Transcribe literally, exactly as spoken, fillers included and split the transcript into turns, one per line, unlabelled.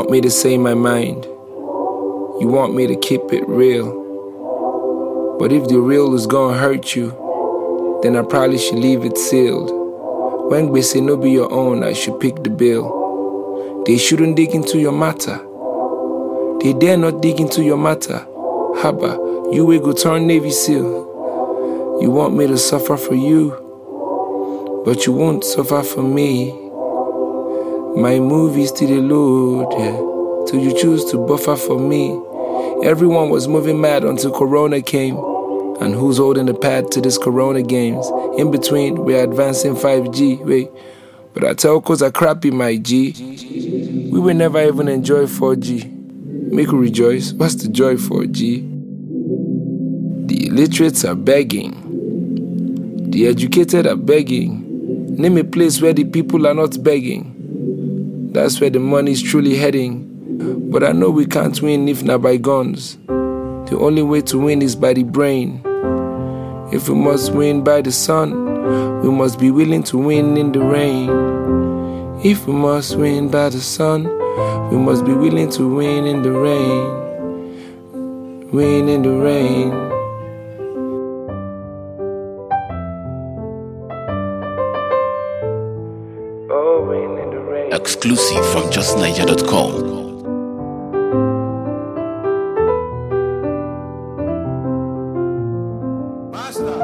want me to say my mind. You want me to keep it real. But if the real is gonna hurt you, then I probably should leave it sealed. When we say no be your own, I should pick the bill. They shouldn't dig into your matter. They dare not dig into your matter. Haba, you will go turn Navy SEAL. You want me to suffer for you, but you won't suffer for me. My movies to the load, yeah, till you choose to buffer for me. Everyone was moving mad until Corona came. And who's holding the pad to this Corona games? In between, we're advancing five G, wait. But our telcos are crappy, my G. We will never even enjoy four G. Make you rejoice, what's the joy for, G? The illiterates are begging. The educated are begging. Name a place where the people are not begging. That's where the money's truly heading. But I know we can't win if not by guns. The only way to win is by the brain. If we must win by the sun, we must be willing to win in the rain. If we must win by the sun, we must be willing to win in the rain. Win in the rain. Oh, win in the rain.
Exclusive from just niger dot com.
Master.